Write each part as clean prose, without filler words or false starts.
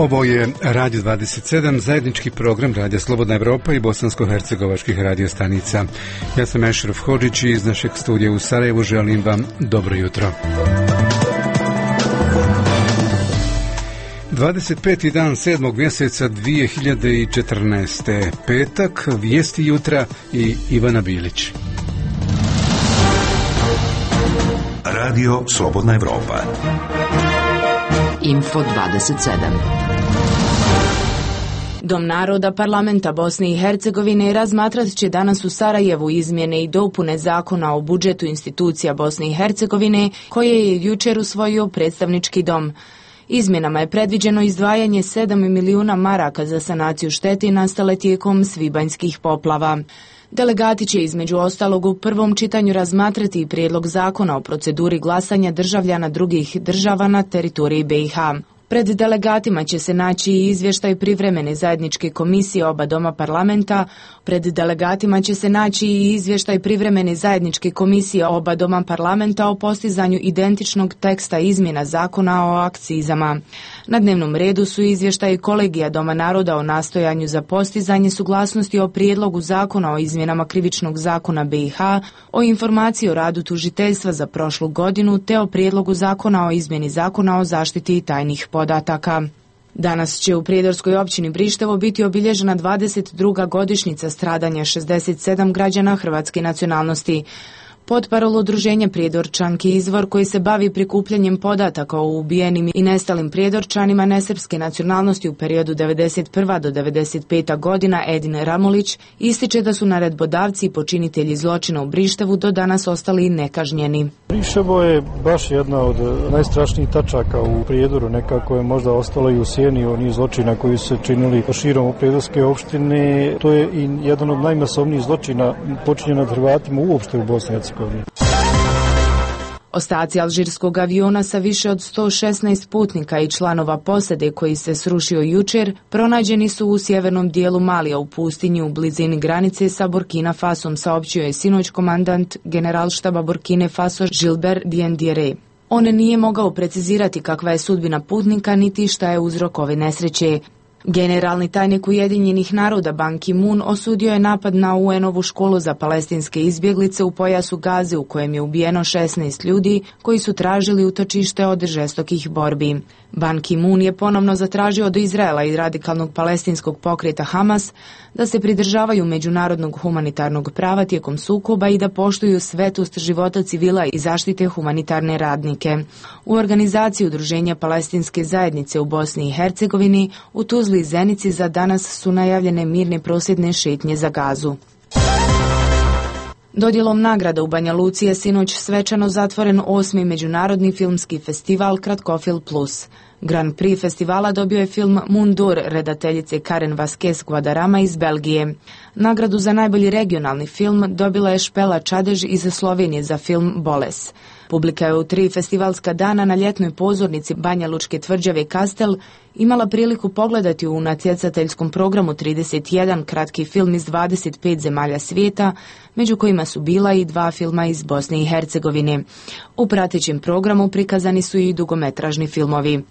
Ovo je Radio 27, zajednički program Radija Slobodna Evropa i bosansko-hercegovačkih radiostanica. Ja sam Ešref Hodžić i iz našeg studija u Sarajevu želim vam dobro jutro. 25. dan 7. mjeseca 2014. petak, vijesti jutra i Ivana Bilić. Radio Slobodna Evropa. Info 27. Dom naroda Parlamenta Bosne i Hercegovine razmatrat će danas u Sarajevu izmjene i dopune zakona o budžetu institucija Bosne i Hercegovine koje je jučer usvojio predstavnički dom. Izmjenama je predviđeno izdvajanje 7 milijuna maraka za sanaciju štete nastale tijekom svibanjskih poplava. Delegati će između ostalog u prvom čitanju razmatrati i prijedlog zakona o proceduri glasanja državljana drugih država na teritoriji BiH. Pred delegatima će se naći i izvještaj privremene zajedničke komisije oba doma parlamenta. Pred delegatima će se naći i izvještaj privremene zajedničke komisije oba doma parlamenta o postizanju identičnog teksta izmjena zakona o akcizama. Na dnevnom redu su izvještaji kolegija Doma naroda o nastojanju za postizanje suglasnosti o prijedlogu zakona o izmjenama krivičnog zakona BiH, o informaciji o radu tužiteljstva za prošlu godinu te o prijedlogu zakona o izmjeni zakona o zaštiti tajnih podataka. Danas će u Prijedorskoj općini Brištevo biti obilježena 22. godišnjica stradanja 67 građana hrvatske nacionalnosti. Potparol udruženja Prijedorčanki Izvor, koji se bavi prikupljanjem podataka o ubijenim i nestalim Prijedorčanima nesrpske nacionalnosti u periodu 91. do 95. godina, Edin Ramolić, ističe da su naredbodavci i počinitelji zločina u Brištevu do danas ostali nekažnjeni. Brištevo je baš jedna od najstrašnijih tačaka u Prijedoru, nekako je možda ostalo i u sjeni onih zločina koji su se činili širom u Prijedorske opštine. To je i jedan od najmasovnijih zločina počinjen nad Hrvatima uopšte u Bosni i Hercegovini. Ostaci alžirskog aviona sa više od 116 putnika i članova posade koji se srušio jučer pronađeni su u sjevernom dijelu Malija u pustinji u blizini granice sa Burkina Fasom, saopćio je sinoć komandant generalštaba Burkine Faso Gilbert Diendieré. On nije mogao precizirati kakva je sudbina putnika niti šta je uzrok ove nesreće. Generalni tajnik Ujedinjenih naroda Ban Ki-moon osudio je napad na UN-ovu školu za palestinske izbjeglice u pojasu Gaze u kojem je ubijeno 16 ljudi koji su tražili utočište od žestokih borbi. Ban Ki-moon je ponovno zatražio od Izraela i radikalnog palestinskog pokreta Hamas da se pridržavaju međunarodnog humanitarnog prava tijekom sukoba i da poštuju svetost života civila i zaštite humanitarne radnike. U organizaciji Udruženja palestinske zajednice u Bosni i Hercegovini u Tuzli i Zenici za danas su najavljene mirne prosvjedne šetnje za Gazu. Dodjelom nagrada u Banja Luci je sinoć svečano zatvoren 8. međunarodni filmski festival Kratkofil Plus. Grand Prix festivala dobio je film Mundur redateljice Karen Vasquez Guadarrama iz Belgije. Nagradu za najbolji regionalni film dobila je Špela Čadež iz Slovenije za film Boles. Publika je u 3 festivalska dana na ljetnoj pozornici Banja Lučke tvrđave Kastel imala priliku pogledati u natjecateljskom programu 31 kratki film iz 25 zemalja svijeta, među kojima su bila i 2 filma iz Bosne i Hercegovine. U pratećem programu prikazani su i dugometražni filmovi.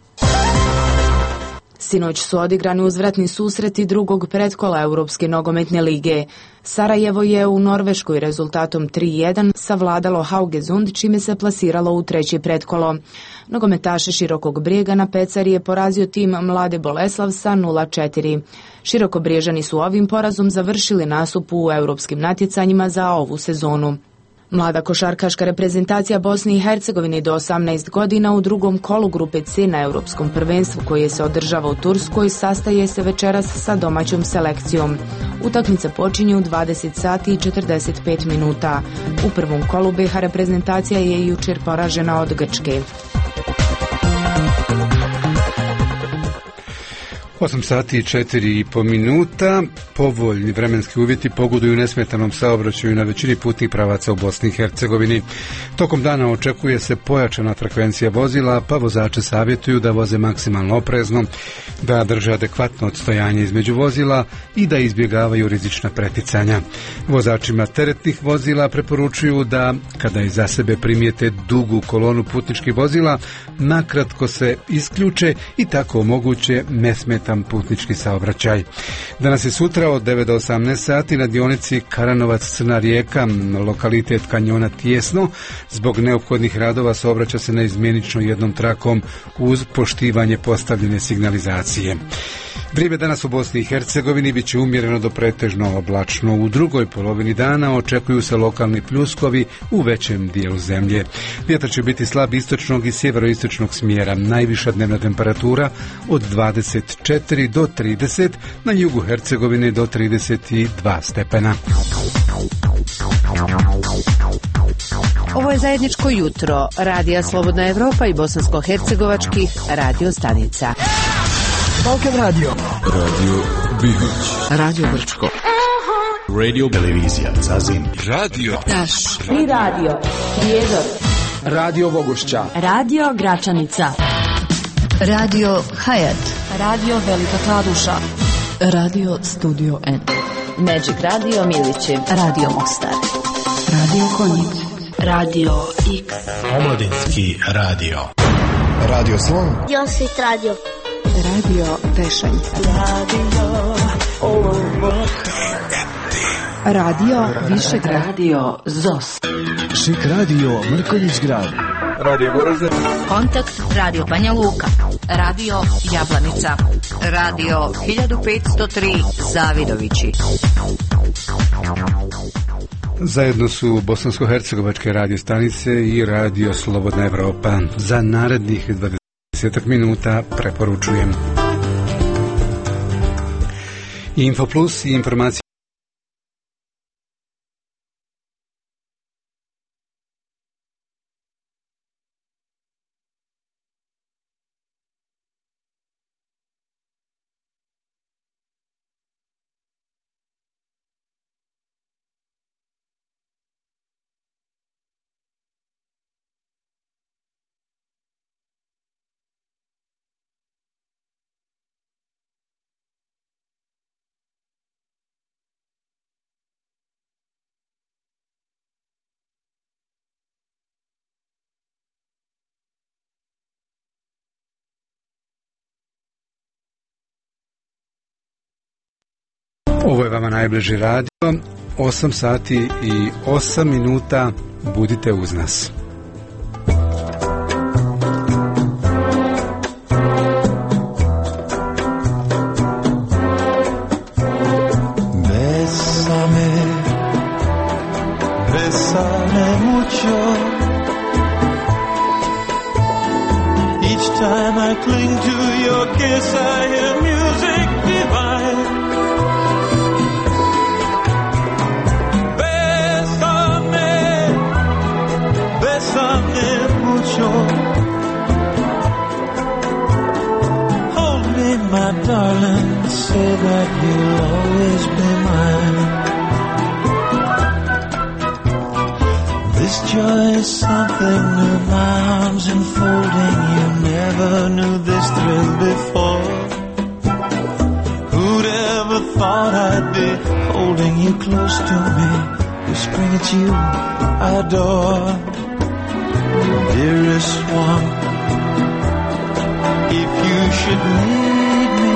Sinoć su odigrani uzvratni susreti drugog pretkola Europske nogometne lige. Sarajevo je u Norveškoj rezultatom 3:1 savladalo Haugesund, čime se plasiralo u treće pretkolo. Nogometaše Širokog Brijega na Pecari je porazio tim Mlade Boleslav sa 0:4. Širokobriježani su ovim porazom završili nastup u europskim natjecanjima za ovu sezonu. Mlada košarkaška reprezentacija Bosne i Hercegovine do 18 godina u drugom kolu grupe C na Europskom prvenstvu koje se održava u Turskoj sastaje se večeras sa domaćom selekcijom. Utakmica počinje u 20 sati i 45 minuta. U prvom kolu BiH reprezentacija je jučer poražena od Grčke. 8 sati i 4,5 minuta. Povoljni vremenski uvjeti pogoduju nesmetanom saobraćaju na većini putnih pravaca u Bosni i Hercegovini. Tokom dana očekuje se pojačana frekvencija vozila, pa vozače savjetuju da voze maksimalno oprezno, da drže adekvatno odstojanje između vozila i da izbjegavaju rizična preticanja. Vozačima teretnih vozila preporučuju da, kada iza sebe primijete dugu kolonu putničkih vozila, nakratko se isključe i tako omoguće nesmetan putnički saobraćaj. Danas i sutra od 9 do 18 sati na dionici Karanovac-Crna Rijeka, lokalitet kanjona Tijesno, zbog neophodnih radova saobraća se neizmjenično jednom trakom uz poštivanje postavljene signalizacije. Vrijeme danas u Bosni i Hercegovini bit će umjereno do pretežno oblačno. U drugoj polovini dana očekuju se lokalni pljuskovi u većem dijelu zemlje. Vjetar će biti slab istočnog i sjeveroistočnog smjera. Najviša dnevna temperatura od 24 do 30, na jugu Hercegovine do 32 stepena. Ovo je zajedničko jutro Radija Slobodna Evropa i bosansko-hercegovačkih radio stanica. Balkan Radio, Radio Bihać, Radio Brčko, Radio Televizija Zazin, Radio Taš i Radio Prijedor, Radio Vogošća, Radio Gračanica, Radio Hayat, Radio Velika Kladuša, Radio Studio N, Magic Radio Milići, Radio Mostar, Radio Konjic, Radio X, Omladinski radio, Radio Slon, Josit Radio, Radio Tešanj, Radio Višegrad, Radio ZOS, Šik Radio Mrkonjić Grad, Radio Goražde, Kontakt Radio Banja Luka, Radio Jablanica, Radio 1503 Zavidovići. Zajedno su bosansko-hercegovačke radio stanice i Radio Slobodna Evropa. Za narednih 20 minuta preporučujem Info Plus i informacije. Ovo je vama najbliži radio, 8 sati i 8 minuta, budite uz nas. Bésame mucho. Each time I cling to your kiss, I hear music divine. Hold me, my darling, say that you'll always be mine. This joy is something new, my arms enfolding you. Never knew this thrill before. Who'd ever thought I'd be holding you close to me, whispering it's you I adore. Dearest one, if you should need me,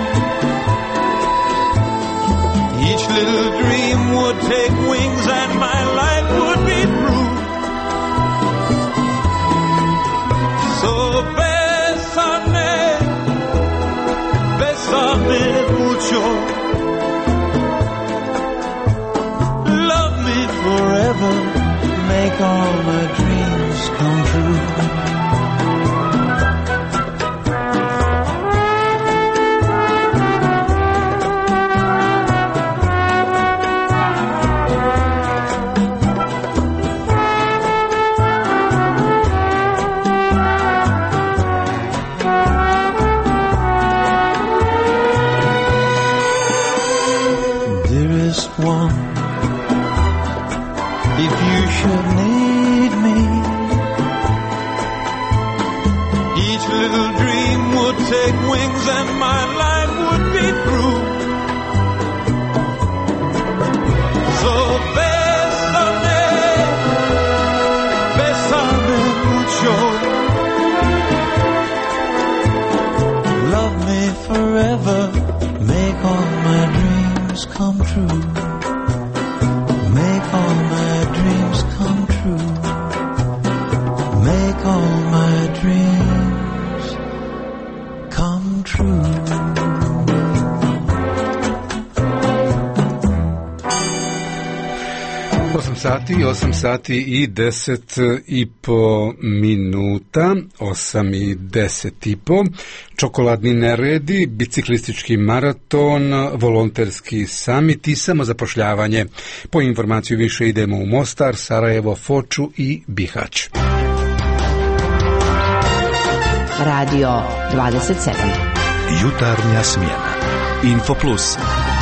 each little dream would take wings and my life would be through. So bésame, bésame mucho. Love me forever, make all my dreams come true. one. If you should need me, each little dream would take wings and my life would be through. So bésame mucho. Love me forever, make all my dreams come true. Make all my dreams come true. Make all my dreams come true. 8 sati i 10 i po minuta, 8 i 10 i po, čokoladni neredi, biciklistički maraton, volonterski samit i samozapošljavanje. Po informaciju više idemo u Mostar, Sarajevo, Foču i Bihać. Radio 27. Jutarnja smjena. Info Plus.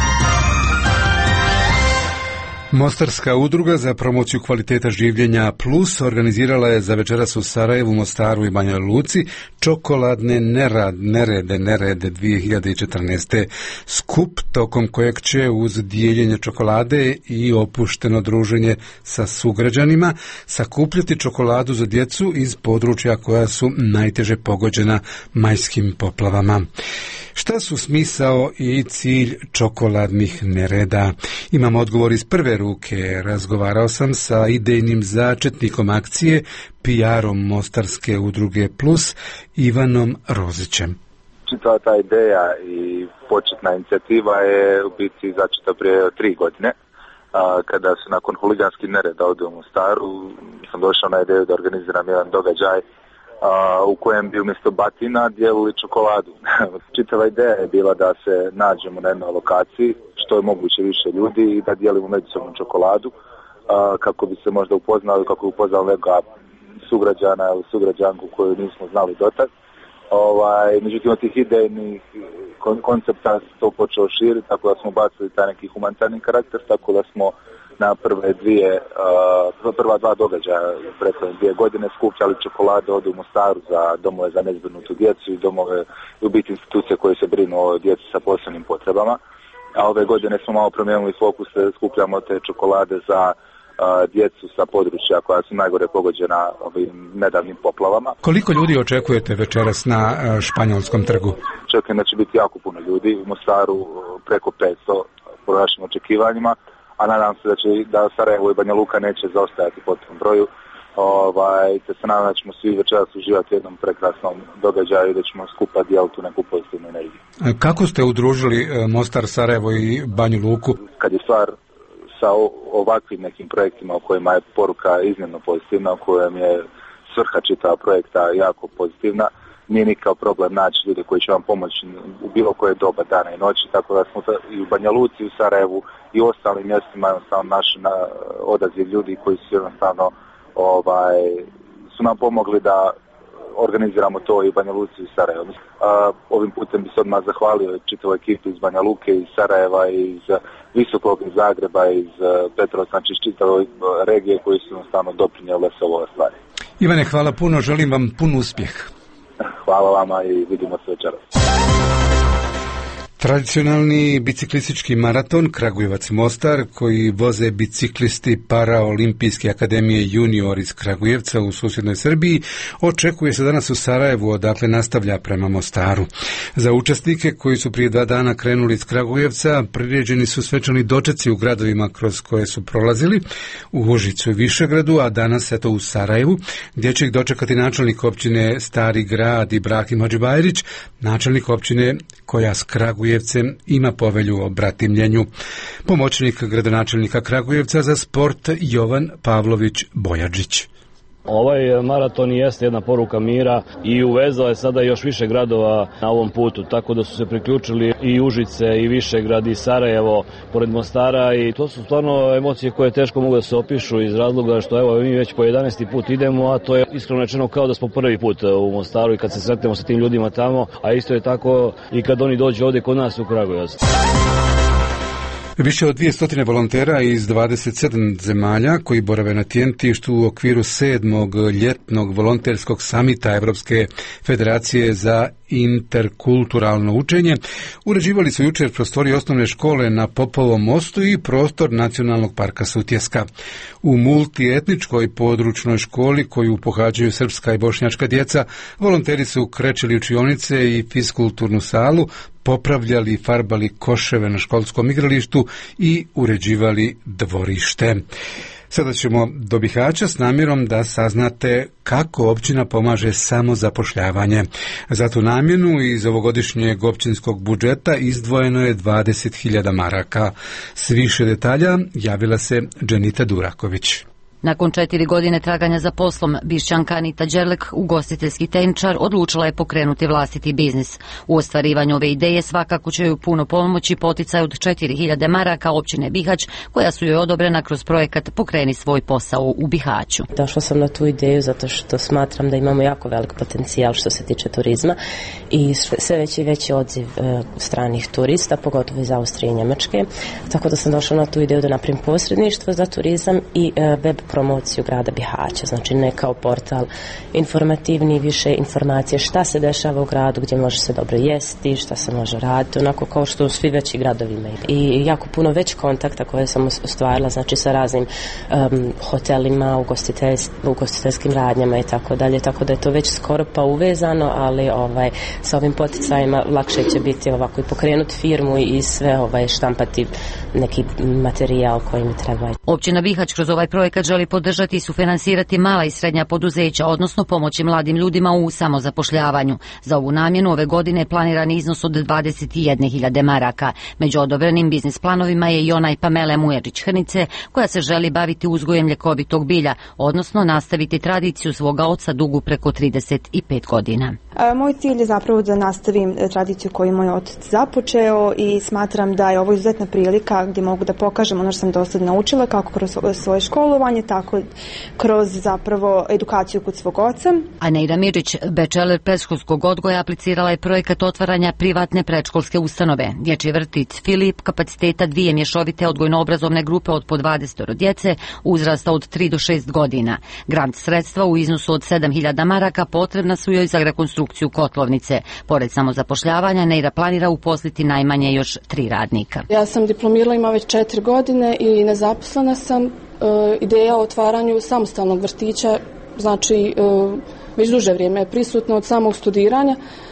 Mostarska udruga za promociju kvaliteta življenja Plus organizirala je za večeras u Sarajevu, Mostaru i Banja Luci čokoladne nerede 2014. skup tokom kojeg će uz dijeljenje čokolade i opušteno druženje sa sugrađanima sakupljati čokoladu za djecu iz područja koja su najteže pogođena majskim poplavama. Šta su smisao i cilj čokoladnih nereda? Imam odgovor iz prve ruke. Razgovarao sam sa idejnim začetnikom akcije, PR-om Mostarske udruge Plus, Ivanom Rozićem. Čitava ta ideja i početna inicijativa je u biti začeta prije 3 godine. Kada su nakon huliganskih nereda ovdje u Mostaru, sam došao na ideju da organiziram jedan događaj u kojem bi umjesto batina dijelili čokoladu. Čitava ideja je bila da se nađemo na jednoj lokaciji, što je moguće više ljudi i da dijelimo međusobnu čokoladu kako bi se možda upoznali, kako bi upoznali neka sugrađana ili sugrađanku koju nismo znali dotad. Međutim, od tih idejnih koncepta se to počeo širiti, tako da smo bacili taj neki humanitarni karakter, tako da smo na prva dva događaja preko 2 godine skupljali čokolade ovdje u Mostaru za domove za nezbrinutu djecu i domove i u biti institucije koje se brinu o djeci sa posebnim potrebama. A ove godine smo malo promijenili fokus, skupljamo te čokolade za djecu sa područja koja su najgore pogođena ovim nedavnim poplavama. Koliko ljudi očekujete večeras na Španjolskom trgu? Očekujem da će biti jako puno ljudi, u Mostaru preko 500 po našim očekivanjima, a nadam se da Sarajevo i Banja Luka neće zaostajati po tom broju. Te se nadam da ćemo svi večeras uživati u jednom prekrasnom događaju i da ćemo skupa dijeliti tu neku pozitivnu energiju. Kako ste udružili Mostar, Sarajevo i Banju Luku? Kad je stvar sa ovakvim nekim projektima u kojima je poruka iznimno pozitivna, u kojem je svrha čitava projekta jako pozitivna, nije nikakav problem naći ljude koji će vam pomoći u bilo koje doba dana i noći, tako da smo i u Banja Luci, u Sarajevu i u ostalim mjestima jednostavno naši odaziv ljudi koji su jednostavno su nam pomogli da organiziramo to i u Banja Luci i u Sarajevu. Ovim putem bi se odmah zahvalio čitavoj ekipi iz Banja Luke, iz Sarajeva, iz Visokog, iz Zagreba, iz Petrovca, znači iz čitavoj regije koji su jednostavno doprinijeli se ove stvari. Ivane, hvala puno, želim vam pun uspjeh. Hvala vama i vidimo se večeras. Tradicionalni biciklistički maraton Kragujevac-Mostar, koji voze biciklisti Paraolimpijske akademije junior iz Kragujevca u susjednoj Srbiji, očekuje se danas u Sarajevu, odakle nastavlja prema Mostaru. Za učesnike koji su prije 2 dana krenuli iz Kragujevca, priređeni su svečani dočeci u gradovima kroz koje su prolazili, u Užicu i Višegradu, a danas eto u Sarajevu, gdje će ih dočekati načelnik općine Stari Grad Ibrahim Hadžibajrić, načelnik općine koja s Kragujevcem ima povelju o bratimljenju. Pomoćnik gradonačelnika Kragujevca za sport Jovan Pavlović Bojadžić. Ovaj maraton jeste jedna poruka mira i uvezao je sada još više gradova na ovom putu, tako da su se priključili i Užice i Višegrad i Sarajevo pored Mostara i to su stvarno emocije koje teško mogu da se opišu iz razloga što evo mi već po 11. put idemo, a to je iskreno rečeno kao da smo prvi put u Mostaru i kad se sretnemo sa tim ljudima tamo, a isto je tako i kad oni dođu ovdje kod nas u Kragujevac. Više od 200 volontera iz 27 zemalja koji borave na Tijentištu u okviru 7. ljetnog volonterskog samita Evropske federacije za interkulturalno učenje uređivali su jučer prostorije osnovne škole na Popovom mostu i prostor Nacionalnog parka Sutjeska. U multietničkoj područnoj školi koju pohađaju srpska i bošnjačka djeca, volonteri su krečili učionice i fiskulturnu salu, popravljali i farbali koševe na školskom igralištu i uređivali dvorište. Sada ćemo do Bihaća s namjerom da saznate kako općina pomaže samozapošljavanje. Za tu namjenu iz ovogodišnjeg općinskog budžeta izdvojeno je 20.000 maraka. S više detalja javila se Dženita Duraković. Nakon 4 godine traganja za poslom, Bišćanka Anita Đerlek, ugostiteljski tehničar, odlučila je pokrenuti vlastiti biznis. U ostvarivanju ove ideje svakako će joj puno pomoći poticaj od 4.000 maraka općine Bihać, koja su joj odobrena kroz projekat Pokreni svoj posao u Bihaću. Došla sam na tu ideju zato što smatram da imamo jako velik potencijal što se tiče turizma i sve veći i veći odziv stranih turista, pogotovo iz Austrije i Njemačke. Tako da sam došla na tu ideju da napravim posredništvo za turizam i web promociju grada Bihaća, znači ne kao portal informativni, više informacije šta se dešava u gradu, gdje može se dobro jesti, šta se može raditi, onako kao što svi veći gradovi imaju. I jako puno već kontakta koje sam ostvarila, znači sa raznim hotelima, ugostiteljskim radnjama i tako dalje, tako da je to već skoro pa uvezano, ali sa ovim poticajima lakše će biti ovako i pokrenuti firmu i sve štampati neki materijal koji mi treba. Općina Bihać kroz ovaj projekat želi podržati i sufinansirati mala i srednja poduzeća, odnosno pomoći mladim ljudima u samozapošljavanju. Za ovu namjenu ove godine je planiran iznos od 21.000 maraka. Među odobrenim biznis planovima je i onaj Pamele Muježić-Hrnice, koja se želi baviti uzgojem ljekovitog bilja, odnosno nastaviti tradiciju svoga oca dugu preko 35 godina. Moj cilj je zapravo da nastavim tradiciju koju moj otac započeo i smatram da je ovo izuzetna prilika gdje mogu da pokažem ono što sam do sada naučila, kako kroz svoje školovanje, tako kroz zapravo edukaciju kod svog oca. Aneira Mirić, bečeler predškolskog odgoja, aplicirala je projekat otvaranja privatne predškolske ustanove. Dječji vrtić Filip kapaciteta 2 mješovite odgojno-obrazovne grupe od po 20 djece uzrasta od 3 do 6 godina. Grant sredstva u iznosu od 7.000 maraka potrebna su joj za rekonstrukciju kotlovnice. Pored samozapošljavanja, Neira planira uposliti najmanje još 3 radnika. Ja sam diplomirala, ima već 4 godine i nezaposlena sam. Ideja o otvaranju samostalnog vrtića, znači već duže vrijeme je prisutna od samog studiranja.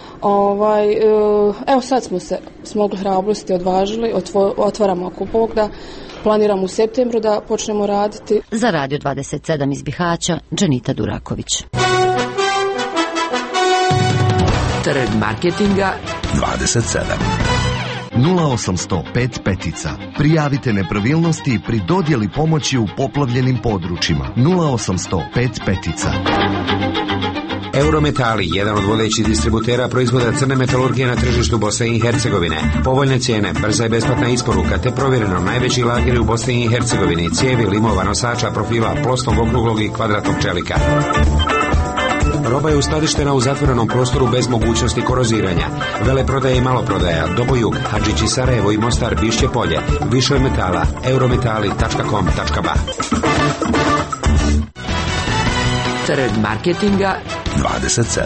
Evo sad smo se smogli hrabrosti, odvažili, otvaramo ako Bog da, planiramo u septembru da počnemo raditi. Za Radio 27 iz Bihaća, Dženita Duraković. Trg marketinga 27. 0800 5 petica. Prijavite nepravilnosti pri dodjeli pomoći u poplavljenim područjima. 0800 5 petica. Eurometali, jedan od vodećih distributera proizvoda crne metalurgije na tržištu Bosne i Hercegovine. Povoljne cijene, brza i besplatna isporuka te provjereno najveći lageri u Bosni i Hercegovini, cijevi, limova, nosača, profila, plosnog, okruglog i kvadratnog čelika. Roba je uskladištena u zatvorenom prostoru bez mogućnosti koroziranja. Veleprodaja i maloprodaja, Dobojug, Hadžići Sarajevo i Mostar, Bišće Polje. Više od metala, eurometali.com.ba. Trg marketinga 27.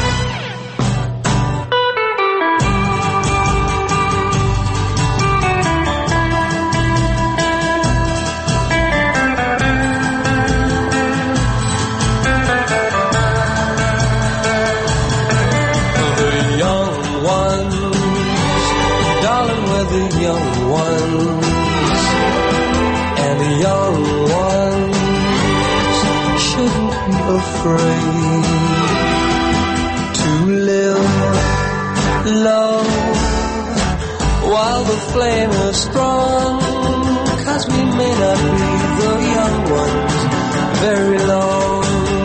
The young ones and the young ones shouldn't be afraid to live low while the flame is strong, 'cause we may not be the young ones very long.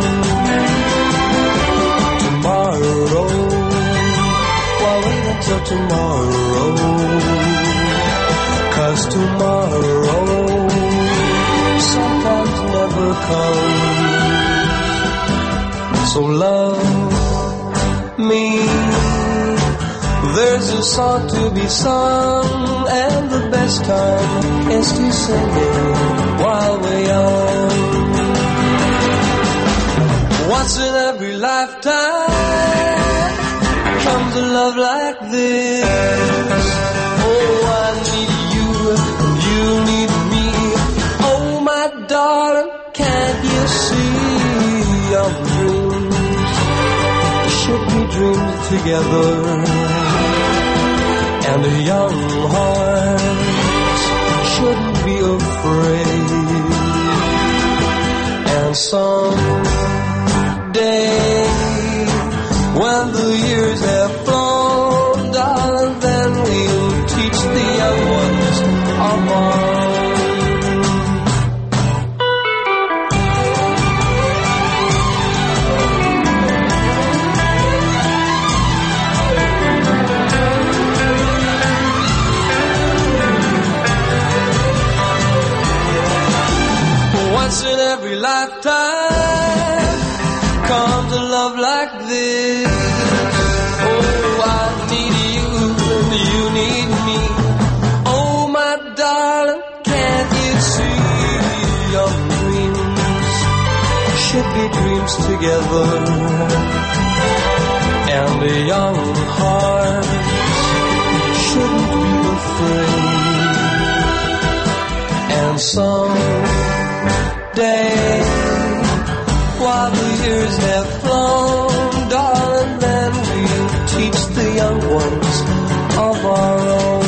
Tomorrow, why wait until tomorrow? 'Cause tomorrow sometimes never comes. So love me. There's a song to be sung, and the best this time is to sing it while we're young. Once in every lifetime comes a love like this. Oh, I need you, you need me. Oh, my darling, can't you see our dreams should be dreamed together? And the young hearts shouldn't be afraid. And someday, when the years have flown, darling, then we'll teach the young ones of our in every lifetime comes a love like this. Oh, I need you and you need me. Oh, my darling, can't you see your dreams should be dreams together? And the young hearts shouldn't be afraid. And someday, while the years have flown, darling, then we'll teach the young ones of our own.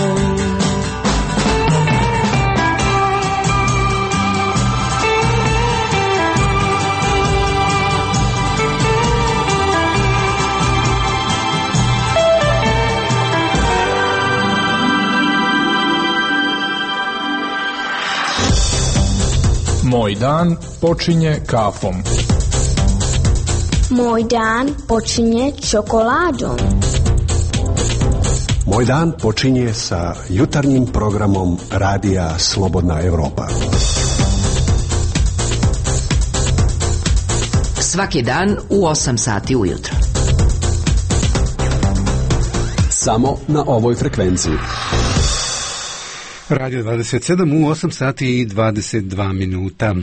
Moj dan počinje kafom. Moj dan počinje čokoladom. Moj dan počinje sa jutarnjim programom Radija Slobodna Evropa. Svaki dan u 8 sati ujutro. Samo na ovoj frekvenciji. Radio 27 u 8 sati i 22 minuta.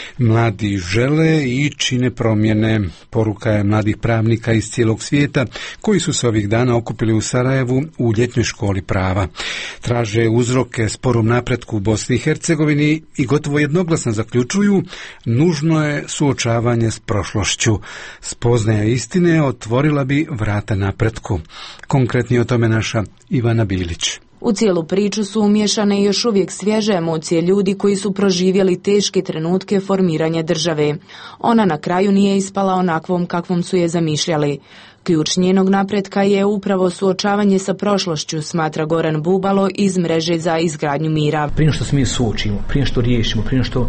Mladi žele i čine promjene. Poruka je mladih pravnika iz cijelog svijeta koji su se ovih dana okupili u Sarajevu u ljetnjoj školi prava. Traže uzroke sporom napretku u Bosni i Hercegovini i gotovo jednoglasno zaključuju nužno je suočavanje s prošlošću. Spoznaja istine otvorila bi vrata napretku. Konkretnije o tome naša Ivana Bilić. U cijelu priču su umiješane još uvijek svježe emocije ljudi koji su proživjeli teške trenutke formiranja države. Ona na kraju nije ispala onakvom kakvom su je zamišljali. Ključ njenog napretka je upravo suočavanje sa prošlošću, smatra Goran Bubalo iz Mreže za izgradnju mira. Prije što se mi suočimo, prije što riješimo, prije što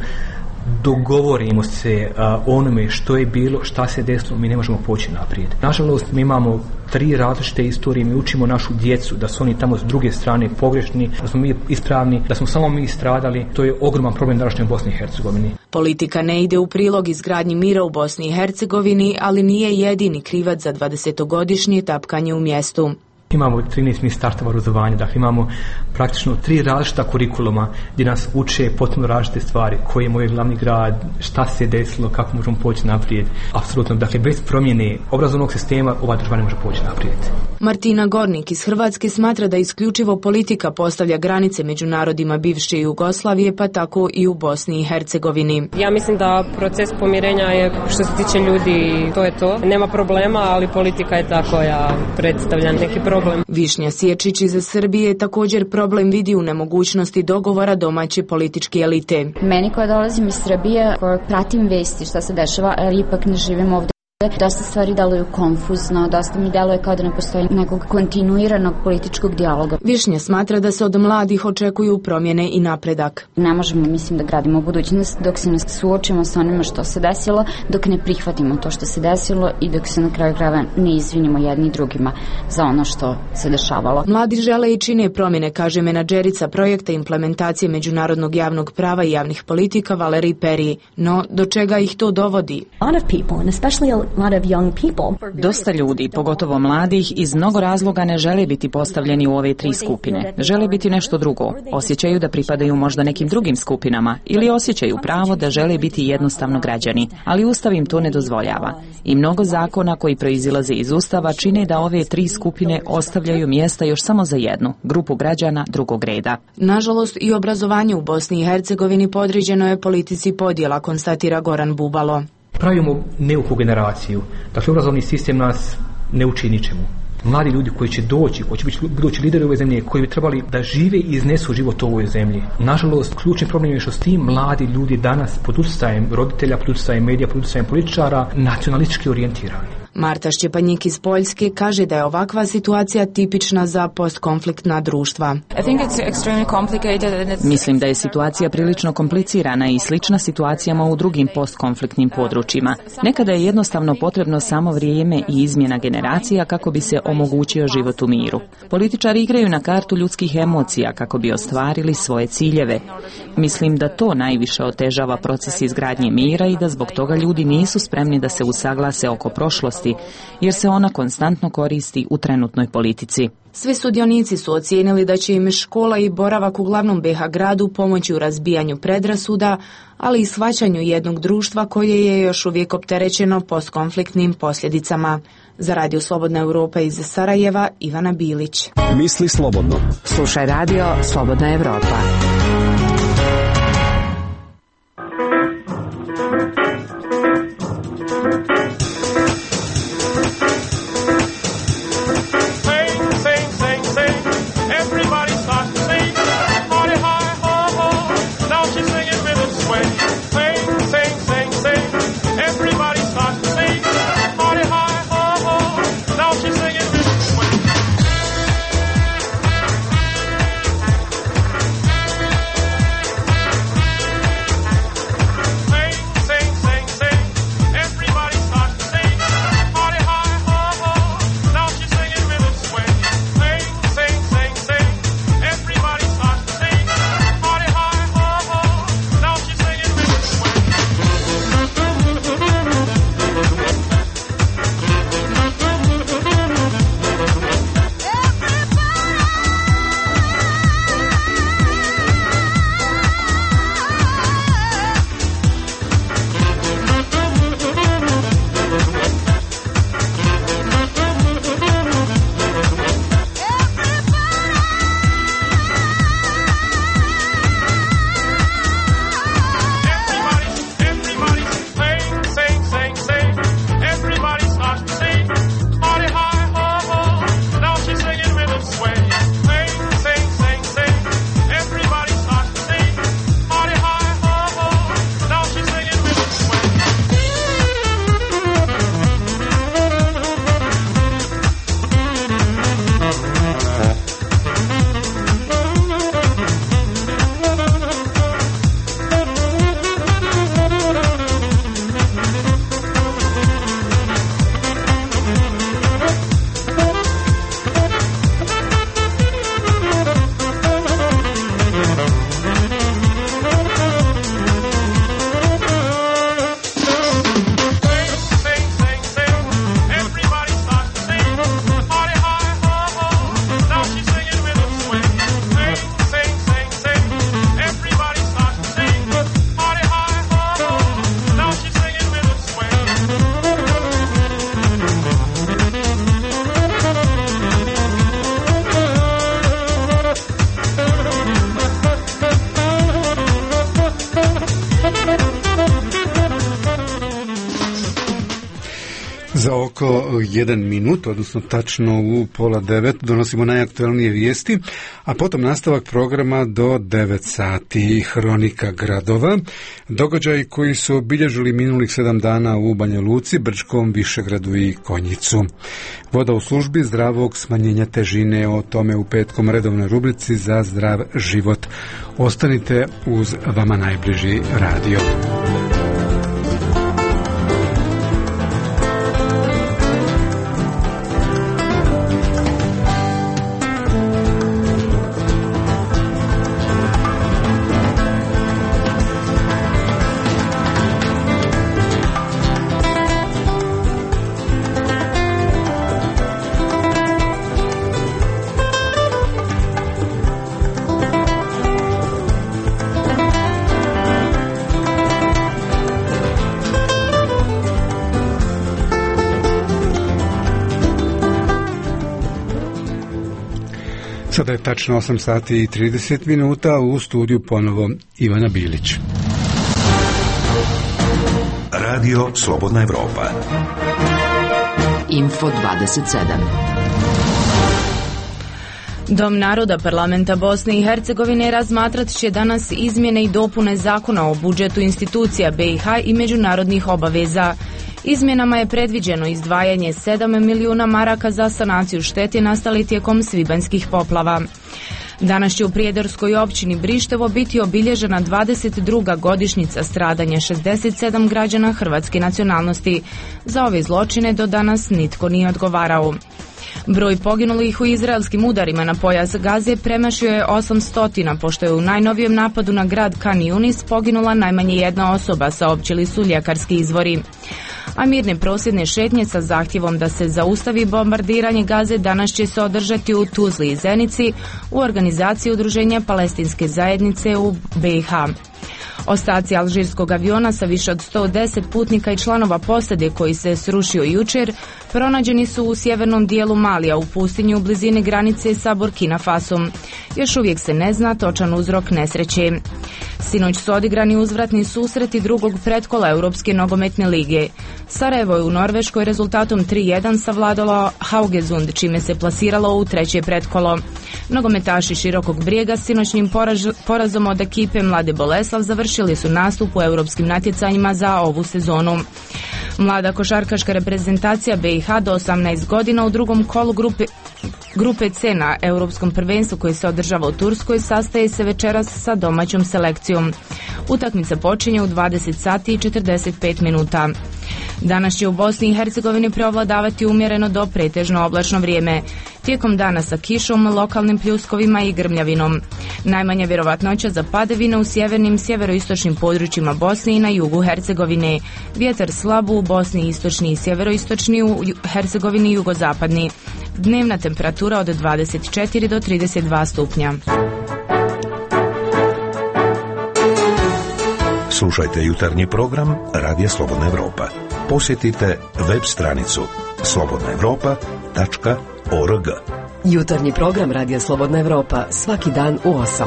dogovorimo se onome što je bilo, šta se desilo, mi ne možemo poći naprijed. Nažalost, mi imamo 3 različite istorije, mi učimo našu djecu da su oni tamo s druge strane pogrešni, da smo mi ispravni, da smo samo mi stradali. To je ogroman problem današnjoj Bosni i Hercegovini. Politika ne ide u prilog izgradnji mira u Bosni i Hercegovini, ali nije jedini krivac za 20-godišnje tapkanje u mjestu. Imamo 13 ministarstava obrazovanja, dakle imamo praktično 3 različita kurikuluma gdje nas uče potpuno različite stvari, koji je moj glavni grad, šta se desilo, kako možemo poći naprijed. Apsolutno, dakle bez promjene obrazovnog sistema ova država ne može poći naprijed. Martina Gornik iz Hrvatske smatra da isključivo politika postavlja granice među narodima bivše Jugoslavije, pa tako i u Bosni i Hercegovini. Ja mislim da proces pomirenja je, što se tiče ljudi, to je to. Nema problema, ali politika je ta koja predstavlja neki problem. Višnja Sječić iz Srbije također problem vidi u nemogućnosti dogovora domaće političke elite. Meni koja dolazim iz Srbije, koja pratim vesti šta se dešava, ali ipak ne živim ovdje. Dosta stvari deluju konfuzno, dosta mi deluje kao da ne postoji nekog kontinuiranog političkog dijaloga. Višnja smatra da se od mladih očekuju promjene i napredak. Ne možemo, mislim, da gradimo budućnost dok se ne suočimo sa onima što se desilo, dok ne prihvatimo to što se desilo i dok se na kraju krajeva ne izvinimo jedni drugima za ono što se dešavalo. Mladi žele i čine promjene, kaže menadžerica projekta implementacije međunarodnog javnog prava i javnih politika Valerij Peri. No, do čega ih to dovodi? A lot of people, and especially Dosta ljudi, pogotovo mladih, iz mnogo razloga ne žele biti postavljeni u ove tri skupine. Žele biti nešto drugo. Osjećaju da pripadaju možda nekim drugim skupinama ili osjećaju pravo da žele biti jednostavno građani, ali Ustav im to ne dozvoljava. I mnogo zakona koji proizilaze iz Ustava čine da ove tri skupine ostavljaju mjesta još samo za jednu, grupu građana drugog reda. Nažalost, i obrazovanje u Bosni i Hercegovini podređeno je politici podjela, konstatira Goran Bubalo. Pravimo neuku generaciju. Dakle, obrazovni sistem nas ne uči ničemu. Mladi ljudi koji će doći, koji će biti budući lideri ove zemlje, koji bi trebali da žive i iznesu život u ovoj zemlji. Nažalost, ključni problem je što s tim mladi ljudi danas pod utjecajem roditelja, pod utjecajem medija, pod utjecajem političara, nacionalistički orijentirani. Marta Šćepanjik iz Poljske kaže da je ovakva situacija tipična za postkonfliktna društva. Mislim da je situacija prilično komplicirana i slična situacijama u drugim postkonfliktnim područjima. Nekada je jednostavno potrebno samo vrijeme i izmjena generacija kako bi se omogućio život u miru. Političari igraju na kartu ljudskih emocija kako bi ostvarili svoje ciljeve. Mislim da to najviše otežava proces izgradnje mira i da zbog toga ljudi nisu spremni da se usaglase oko prošlosti, jer se ona konstantno koristi u trenutnoj politici. Svi sudionici su ocijenili da će im škola i boravak u glavnom BiH gradu pomoći u razbijanju predrasuda, ali i shvaćanju jednog društva koje je još uvijek opterećeno postkonfliktnim posljedicama. Za Radio Slobodna Europa iz Sarajeva, Ivana Bilić. Misli slobodno. Slušaj Radio Slobodna Europa. Za oko 1 minut, odnosno tačno u 8:30, donosimo najaktualnije vijesti, a potom nastavak programa do 9 sati. Hronika gradova, događaji koji su obilježili minulih 7 dana u Banja Luci, Brčkom, Višegradu i Konjicu. Voda u službi zdravog smanjenja težine, o tome u petkom redovnoj rubrici za zdrav život. Ostanite uz vama najbliži radio. Sada je tačno 8 sati i 30 minuta, u studiju ponovo Ivana Bilić. Radio Slobodna Evropa. Info 27. Dom naroda parlamenta Bosne i Hercegovine razmatrat će danas izmjene i dopune zakona o budžetu institucija BiH i međunarodnih obaveza. Izmjenama je predviđeno izdvajanje 7 milijuna maraka za sanaciju štete nastali tijekom svibanjskih poplava. Danas će u prijedorskoj općini Brištevo biti obilježena 22. godišnjica stradanja 67 građana hrvatske nacionalnosti. Za ove zločine do danas nitko nije odgovarao. Broj poginulih u izraelskim udarima na pojas Gaze premašio je 800, pošto je u najnovijem napadu na grad Khan Yunis poginula najmanje jedna osoba, saopćili su ljekarski izvori. A mirne prosvjedne šetnje sa zahtjevom da se zaustavi bombardiranje Gaze danas će se održati u Tuzli i Zenici u organizaciji Udruženja Palestinske zajednice u BiH. Ostaci alžirskog aviona sa više od 110 putnika i članova posade koji se srušio jučer pronađeni su u sjevernom dijelu Malija u pustinji u blizini granice sa Burkina Fasom. Još uvijek se ne zna točan uzrok nesreće. Sinoć su odigrani uzvratni susreti drugog pretkola Europske nogometne lige. Sarajevo je u Norveškoj rezultatom 3:1 savladalo Haugesund, čime se plasiralo u treće pretkolo. Nogometaši Širokog Brijega sinoćnim porazom od ekipe Mlade Boleslav završili su nastup u europskim natjecanjima za ovu sezonu. Mlada košarkaška reprezentacija BiH do 18 godina u drugom kolu grupe C na europskom prvenstvu koji se održava u Turskoj sastaje se večeras sa domaćom selekcijom. Utakmica počinje u 20 sati i 45 minuta. Danas će u Bosni i Hercegovini preovladavati umjereno do pretežno oblačno vrijeme. Tijekom dana sa kišom, lokalnim pljuskovima i grmljavinom. Najmanja vjerovatnoća za padavine u sjevernim, sjeveroistočnim područjima Bosne i na jugu Hercegovine. Vjetar slab u Bosni, istočni i sjeveroistočni, u Hercegovini i jugozapadni. Dnevna temperatura od 24 do 32 stupnja. Slušajte jutarnji program Radija Slobodna Evropa. Posjetite web stranicu slobodnaevropa.org. Jutarnji program Radija Slobodna Evropa svaki dan u 8.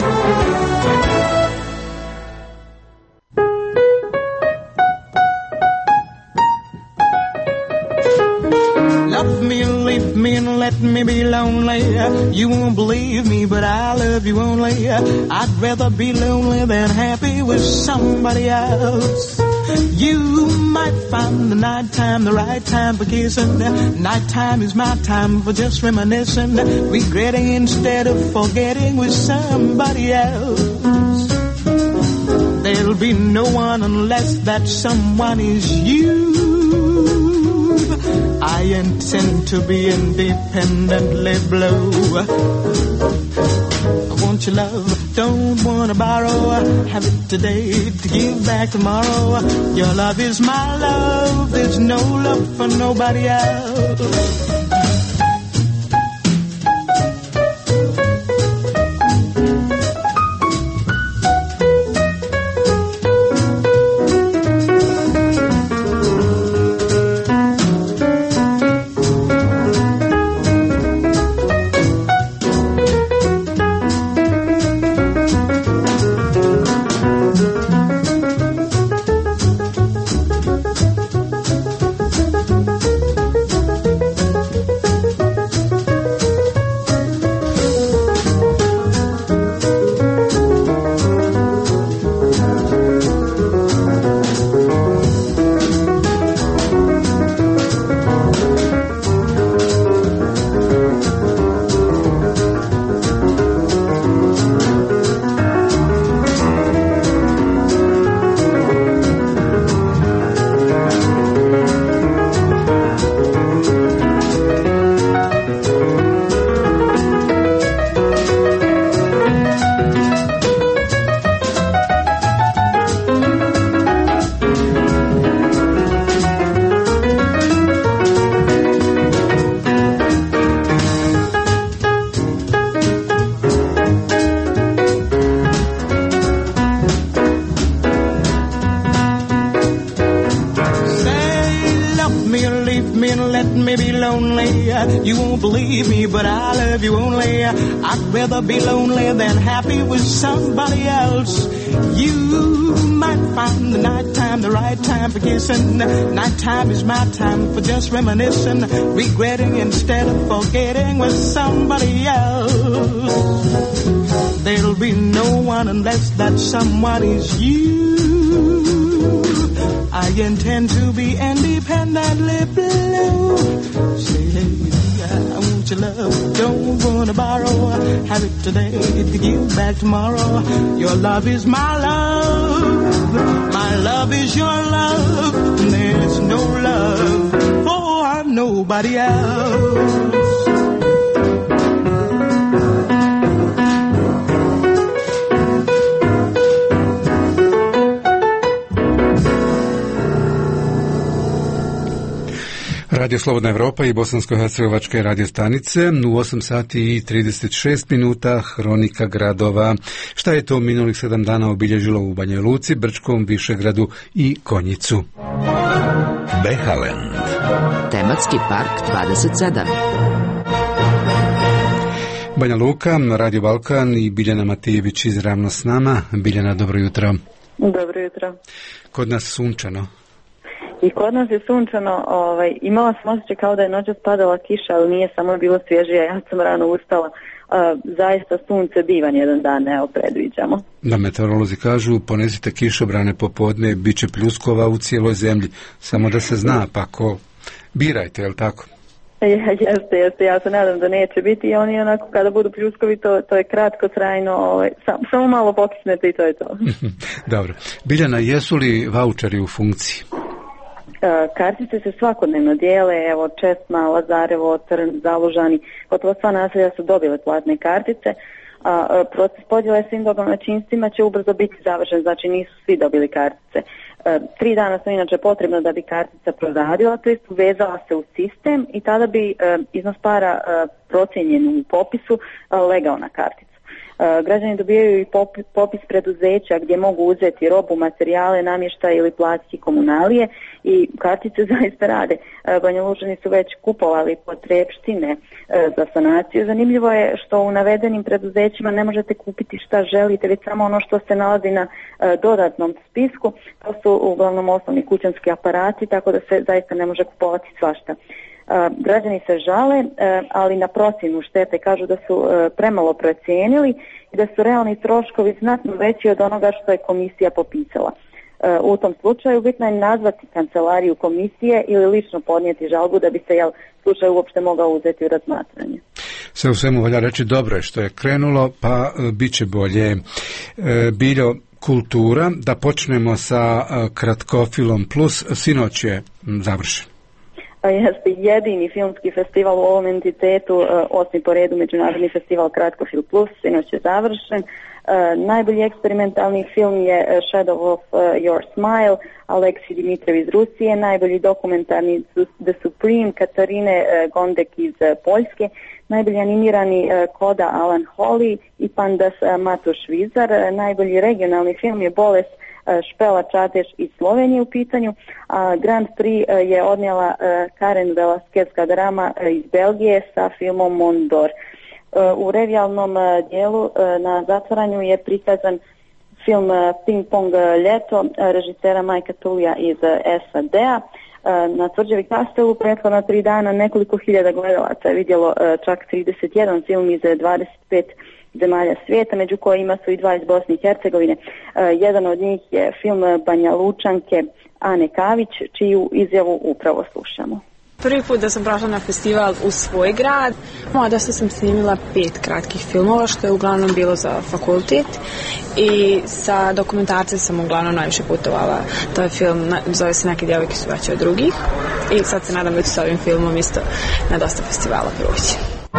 Love me, leave me and let me be lonely. You won't believe me, but I love you only. I'd rather be lonely than happy with somebody else. You might find the nighttime the right time for kissing. Nighttime is my time for just reminiscing, regretting instead of forgetting with somebody else. There'll be no one unless that someone is you. I intend to be independently blue. I want your love, don't want to borrow. Have it today to give back tomorrow. Your love is my love, there's no love for nobody else. You won't believe me, but I love you only. I'd rather be lonely than happy with somebody else. You might find the nighttime the right time for kissing. Nighttime is my time for just reminiscing, regretting instead of forgetting with somebody else. There'll be no one unless that someone is you. I intend to be independently blue. Say, I want your love, don't wanna borrow. Have it today to give back tomorrow. Your love is my love is your love. And there's no love for nobody else. Radio Slobodna Evropa i Bosansko-hercegovačke radio stanice u 8 sati i 36 minuta hronika gradova. Šta je to minulih 7 dana obilježilo u Banja Luci, Brčkom, Višegradu i Konjicu? Behaland. Tematski park 27. Banja Luka, Radio Balkan i Biljana Matijević izravno s nama. Biljana, dobro jutro. Dobro jutro. Kod nas sunčano. I kod nas je sunčano, imala sam osjećaj kao da je noćas padala kiša, ali nije, samo bilo svježije, ja sam rano ustala. Zaista sunce divan jedan dan, evo, predviđamo. Da, meteorolozi kažu, ponesite kišobrane popodne, bit će pljuskova u cijeloj zemlji, samo da se zna, pa ako birajte, je li tako? Jeste, ja se nadam da neće biti i oni onako kada budu pljuskovi, to je kratko trajno, samo malo pokisnete i to je to. Dobro. Biljana, jesu li vaučeri u funkciji? Kartice se svakodnevno dijele, evo Česma, Lazarevo, Trn, Zalužani, gotovo sva naselja su dobile platne kartice, a proces podjele svim domaćinstvima će ubrzo biti završen, znači nisu svi dobili kartice. 3 dana su inače potrebno da bi kartica proradila, to jest uvezala se u sistem i tada bi iznos para procijenjen u popisu legao na karticu. Građani dobijaju i popis preduzeća gdje mogu uzeti robu, materijale, namještaj ili platiti komunalije i kartice zaista rade. Banja Lučani su već kupovali potrepštine za sanaciju. Zanimljivo je što u navedenim preduzećima ne možete kupiti šta želite, već samo ono što se nalazi na dodatnom spisku. To su uglavnom osnovni kućanski aparati, tako da se zaista ne može kupovati svašta. Građani se žale, ali na procjenu štete kažu da su premalo procijenili i da su realni troškovi znatno veći od onoga što je komisija popisala. U tom slučaju bitno je nazvati kancelariju komisije ili lično podnijeti žalbu da bi se slučaj uopšte mogao uzeti u razmatranje. Sve u svemu valja reći dobro je što je krenulo, pa bit će bolje. Biljo, kultura, da počnemo sa Kratkofilom Plus, sinoć je završen. Jeste jedini filmski festival u ovom entitetu, 8. po redu Međunarodni festival Kratkofil Plus, sinoć je završen. Najbolji eksperimentalni film je Shadow of Your Smile, Aleksij Dimitrov iz Rusije, najbolji dokumentarni The Supreme, Katarine Gondek iz Poljske, najbolji animirani Koda Alan Holly i Pandas Matoš Vizar, najbolji regionalni film je Bolest Špela Čateš iz Slovenije u pitanju, a Grand Prix je odnijela Karen Velasquezka drama iz Belgije sa filmom Mondor. U revijalnom dijelu na zatvaranju je prikazan film Ping Pong ljeto režisera Majka Tulija iz SAD-a. Na Tvrđavi Kastelu prethodna 3 dana nekoliko hiljada gledalaca je vidjelo čak 31 film iz 25 zemalja svijeta, među kojima su i 2 iz Bosne i Hercegovine. Jedan od njih je film Banja Lučanke Ane Kavić, čiju izjavu upravo slušamo. Prvi put da sam prošla na festival u svoj grad, dosta sam snimila 5 kratkih filmova, što je uglavnom bilo za fakultet, i sa dokumentarcem sam uglavnom najviše putovala. To je film, zove se Neke djevojke su veće od drugih, i sad se nadam da ću s ovim filmom isto na dosta festivala proći.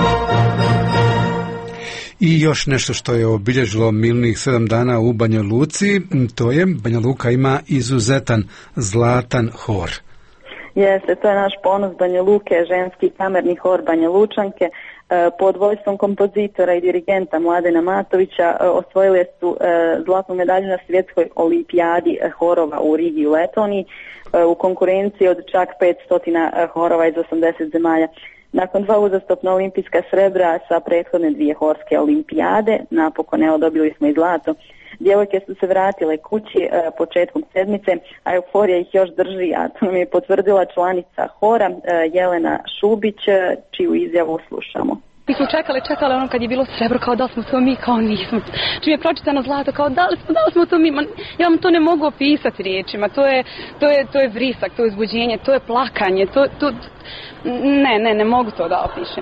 I još nešto što je obilježilo milnih 7 dana u Banja Luci, to je Banja Luka ima izuzetan zlatan hor. Jeste, to je naš ponos Banja Luke, ženski kamerni hor Banja Lučanke. Pod vodstvom kompozitora i dirigenta Mladena Matovića osvojile su zlatnu medalju na svjetskoj olimpijadi horova u Rigi u Letoniji u konkurenciji od čak 500 horova iz 80 zemalja. Nakon 2 uzastopna olimpijska srebra sa prethodne 2 horske olimpijade, napokon dobili smo i zlato. Djevojke su se vratile kući početkom sedmice, a euforija ih još drži, a to nam je potvrdila članica hora Jelena Šubić, čiju izjavu slušamo. Mi smo čekali ono kad je bilo srebro, kao da smo to mi, kao nismo. Čim je pročitano zlato, kao da li smo to mi. Ja vam to ne mogu opisati riječima. To je vrisak, to je uzbuđenje, to je plakanje. Ne mogu to da opišem.